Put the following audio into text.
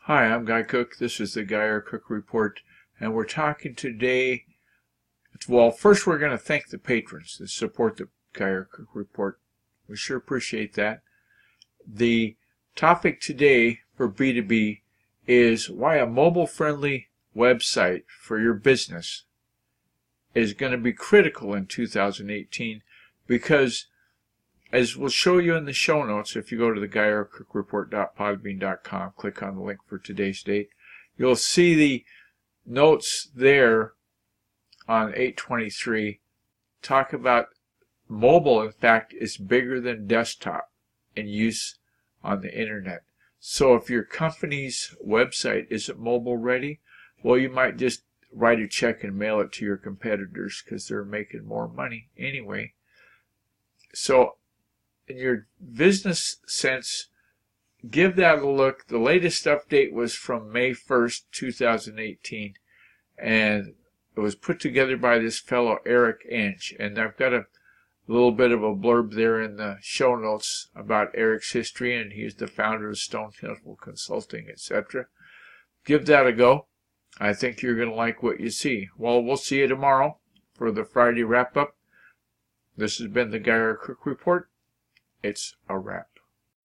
Hi, I'm Guy Cook. This is the Guy R. Cook Report, and we're talking today. Well, first we're going to thank the patrons that support the Guy R. Cook Report. We sure appreciate that. The topic today for B2B is why a mobile-friendly website for your business is going to be critical in 2018 because, as we'll show you in the show notes, if you go to the GuyRCookReport.podbean.com, click on the link for today's date, you'll see the notes there on 8/23 talk about mobile. In fact, is bigger than desktop in use on the internet. So if your company's website isn't mobile ready, well, you might just write a check and mail it to your competitors because they're making more money anyway. So in your business sense, give that a look. The latest update was from May 1st, 2018, and it was put together by this fellow Eric Inch, and I've got a little bit of a blurb there in the show notes about Eric's history, and he's the founder of Stone Temple Consulting, etc. Give that a go. I think you're going to like what you see. Well, we'll see you tomorrow for the Friday wrap-up. This has been the Guy R. Cook Report. It's a wrap.